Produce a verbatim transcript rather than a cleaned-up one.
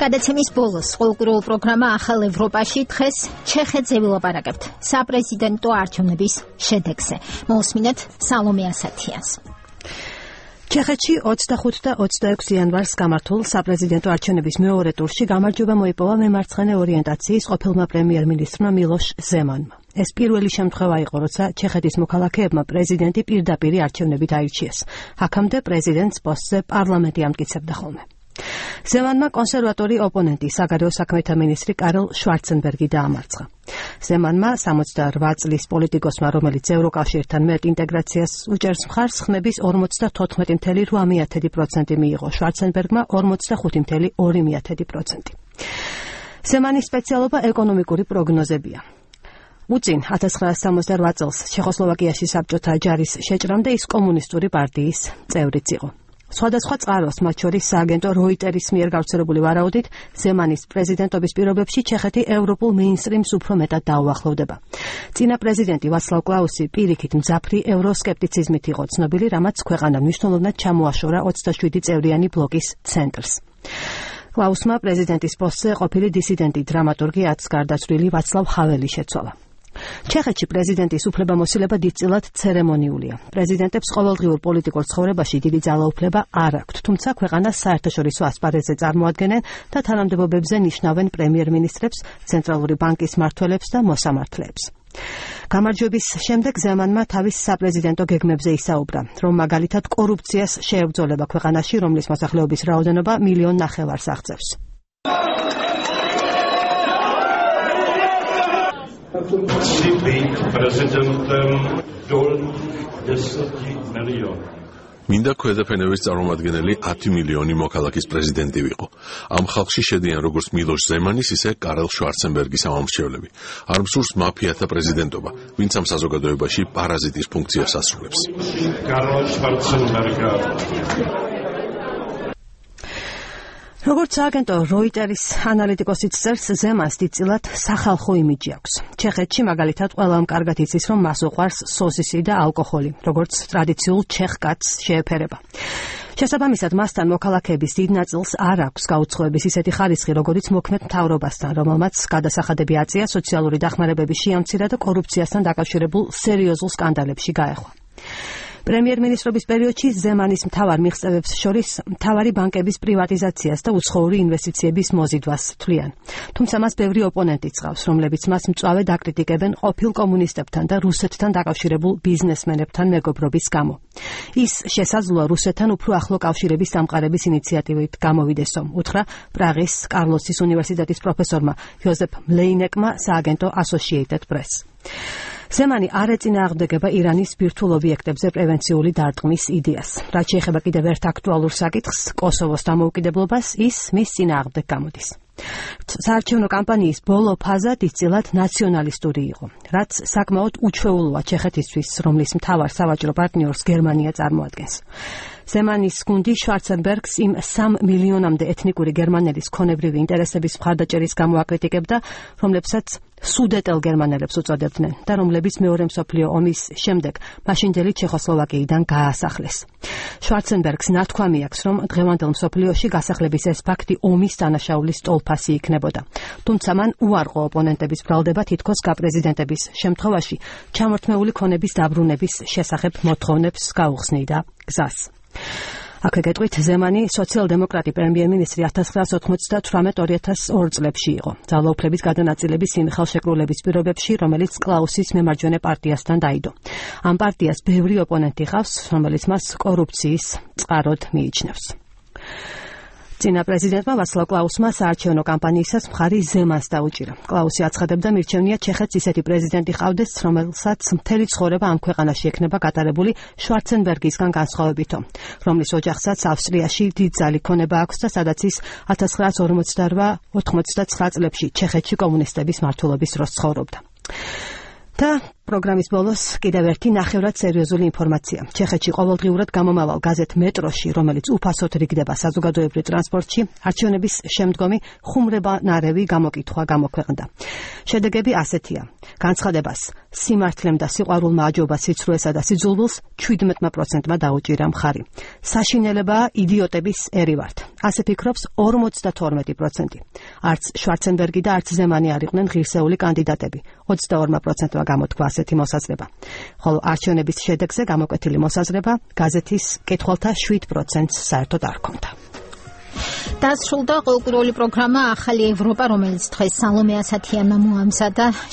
გადაცემის ბოლოს ყოველკვირეულ პროგრამა ახალ ევროპაში დღეს ჩეხეთზე ვილაპარაკებთ საპრეზიდენტო არჩევნების შედეგზე. მოусმინეთ სალომე ასათიანს. ჩეხეთში ოცდახუთი და ოცდაექვსი იანვარს გამართულ საპრეზიდენტო არჩევნების მეორე ტურში გამარჯვება მოიპოვა მემარცხენე ორიენტაციის ყოფილმა პრემიერ-მინისტრმა მილოშ ზემანმა. ეს პირველი შემთხვევა იყო, როცა ჩეხეთის მოქალაქეებმა პრეზიდენტი პირდაპირ არჩევნებით აირჩიეს. აქამდე პრეზიდენტს პოსტზე პარლამენტი ამტკიცებდა ხოლმე. ზემანმა კონსერვატორი ოპონენტი საგარეო საქმეთა მინისტრი კარლ შვარცენბერგი დაამარცხა. ზემანმა სამოცდაორ წლის პოლიტიკოსმა, რომელიც ევროკავშირთან მეტ ინტეგრაციას უჭერს მხარს, ხმების ორმოცდათოთხმეტი ფاصლე ოთხ პროცენტი მიიღო, შვარცენბერგმა ორმოცდახუთი ფაصლე ორი პროცენტი. ზემანის სპეციალობა ეკონომიკური პროგნოზებია. უწინ ათას ცხრაასი სამოცდარვა წელს ჩეხოსლოვაკიაში საბჭოთა ჯარის შეჭრამდე ის კომუნისტური პარტიის წევრიც იყო. სხვადასხვა წყაროს, მათ შორის სააგენტო როიტერის მიერ გავრცელებული ვარაუდით, ზემანის პრეზიდენტობის პირობებში ჩეხეთი ევროპულ მეინსტრიმს უფრო მეტად დაუახლოვდება. წინა პრეზიდენტი ვაცლავ კლაუსი პირიქით მძაფრი ევროსკეპტიციზმით იყო ცნობილი, რამაც ქვეყანა მნიშვნელოვნად ჩამოაშორა ოცდაშვიდი წევრიანი ბლოკის ცენტრს. კლაუსმა პრეზიდენტის პოსტზე ყოფილი დისიდენტი დრამატურგი ათს გარდაცვლილი ვაცლავ ჰაველი შეცვალა. ჩეხეთში პრეზიდენტის უფლებამოსილება დიდწილად ცერემონიულია. პრეზიდენტებს ყოველდღიურ პოლიტიკურ ცხოვრებაში დიდი ძალაუფლება არ აქვთ, თუმცა ქვეყანას საერთაშორისო ასპარეზზე წარმოადგენენ და თანამდებობებზე ნიშნავენ პრემიერ-მინისტრებს, ცენტრალური ბანკის მმართველებს და მოსამართლეებს. გამარჯვების შემდეგ ზემანმა თავის საპრეზიდენტო გეგმებზე ისაუბრა, რომ მაგალითად კორუფციას შეებრძოლება ქვეყანაში, რომლის მოსახლეობის რაოდენობა მილიონ ნახევარს აღწევს. მინდა ქვედა-ფენების წარმომადგენელი ათი მილიონი მოქალაქის პრეზიდენტი ვიყო. ამ ხალხში შედიან როგორც მილოშ ზემანის, ისე კარლ შვარცენბერგის ამომრჩევლები. არ მსურს მაფიათა პრეზიდენტობა, ვინც ამ საზოგადოებაში პარაზიტის ფუნქციას ასრულებს. კარლ შვარცენბერგი როგორც სააგენტო როიტერის ანალიტიკოსიც წერს, ზემანს დიდწილად სახალხო იმიჯი აქვს. ჩეხეთში მაგალითად ყველამ კარგად იცის, რომ მას უყვარს სოსისი და ალკოჰოლი, როგორც ტრადიციულ ჩეხ კაცს შეეფერება. შესაბამისად, მასთან მოქალაქეების დიდ ნაწილს არ აქვს გაუცხოების ისეთი ხარისხი, როგორც მოქმედ მთავრობასთან, რომელმაც გადასახადები აწია, სოციალური დახმარებების შეამცირა და კორუფციასთან დაკავშირებულ სერიოზულ სკანდალებში გაეხვა. პრემიერ-მინისტრობის პერიოდში ზემანის მთავარ მიღწევებს შორის მთავარი ბანკების პრივატიზაციას და უცხოური ინვესტიციების მოზიდვას თვლიან. თუმცა მას ბევრი ოპონენტი წყავს, რომლებიც მას მწვავედ აკრიტიკებენ ყოფილ კომუნისტებთან და რუსეთთან დაკავშირებულ ბიზნესმენებთან მეგობრობის გამო. ის შესაძლოა რუსეთთან უფრო ახლო კავშირების დამყარების ინიციატივით გამოვიდესო, უთხრა პრაღის კარლოსის უნივერსიტეტის პროფესორმა იოზეფ მლეინეკმა სააგენტო Associated Press. ზემანი არ ეწინააღმდეგება ირანის ბირთვულ ობიექტებზე პრევენციული დარტყმის იდეას. რაც შეეხება კიდევ ერთ აქტუალურ საკითხს, კოსოვოს დამოუკიდებლობას, ის მის წინააღმდეგ გამოდის. საარჩევნო კამპანიის ბოლო ფაზა დიდწილად ნაციონალისტური იყო, რაც საკმაოდ უჩვეულოა ჩეხეთისთვის, რომლის მთავარ სავაჭრო პარტნიორს გერმანია წარმოადგენს. ზემანის გუნდი შვარცენბერგს იმ სამ მილიონამდე ეთნიკური გერმანელის ქონებრივი ინტერესების მხარდაჭერის გამო აკრიტიკებდა, რომლებსაც სუდეტელ გერმანელებს უწოდებდნენ და რომლებიც მეორე მსოფლიო ომის შემდეგ მაშინდელი ჩეხოსლოვაკიიდან გაასახლეს. შვარცენბერგს ნათქვამი აქვს, რომ დღევანდელ მსოფლიოში გასახლების ეს ფაქტი ომის დანაშაულის სტოლფასი იქნებოდა. თუმცა მან უარყო ოპონენტების ბრალდება თითქოს გაპრეზიდენტების შემთხვევაში ჩამორთმეული ქონების დაბრუნების შესახებ მოთხოვნებს გაუხსნიდა გზას. აქვე გეტყვით, ზემანი სოციალ-დემოკრატი პრემიერ-მინისტრი ათას ცხრაასი ოცდათვრამეტ ორი ათას ორ წლებში იყო, ძალაუფლების გადანაწილების იმ ხელშეკრულების პირობებში, რომელიც კლაუსის მემარჯვენე პარტიასთან დაიდო. ამ პარტიას ბევრი ოპონენტი ჰყავს, რომელიც მას კორუფციის წყაროდ მიიჩნევს. წინა პრეზიდენტმა ვაცლავ კლაუსმა საარჩევნო კამპანიისას მხარი ზემანს დაუჭირა. კლაუსი აცხადებდა, მირჩევნია ჩეხეთს ისეთი პრეზიდენტი ჰყავდეს, რომელსაც მთელი ცხოვრება ამ ქვეყანაში ექნება გატარებული შვარცენბერგისგან განსხვავებითო, რომლის ოჯახსაც ავსტრიაში დიდ ძალი ქონება აქვს და სადაც ის ათას ცხრაასი ორმოცდარვა ოთხმოცდაცხრა წლებში ჩეხეთში კომუნისტების მმართველობის დროს ცხოვრობდა. და პროგრამის ბოლოს კიდევ ერთი ნახევრად სერიოზული ინფორმაცია. ჩეხეთში ყოველდღიურად გამომავალ გაზეთ მეტროში, რომელიც უფასოდ რიგდება საზოგადოებრივ ტრანსპორტში, არჩევნების შემდგომი ხუმრებანარევი გამოკითხვა გამოქვეყნდა. შედეგები ასეთია: განცხადებას სიმართლემ და სიყვარულმა აჯობა სიცრუესა და სიძულვილს შვიდმეტ პროცენტმა დაუჭირა მხარი. საშინელებაა იდიოტების ერი ვართ. ასე ფიქრობს ორმოცდათორმეტი პროცენტი. არც შვარცენბერგი და არც ზემანი არ იყვნენ ღირსეული კანდიდატები. ოცდაორ პროცენტმა გამოთქვა ასეთი მოსაზრება. ხოლო არჩევნების შედეგზე გამოკვეთილი მოსაზრება გაზეთის მკითხველთა შვიდ პროცენტს საერთოდ არ ჰქონდა. დასრულდა ყოველკვირეული პროგრამა ახალი ევროპა, რომელიც დღეს სალომე ასათიანმა მოამზადა.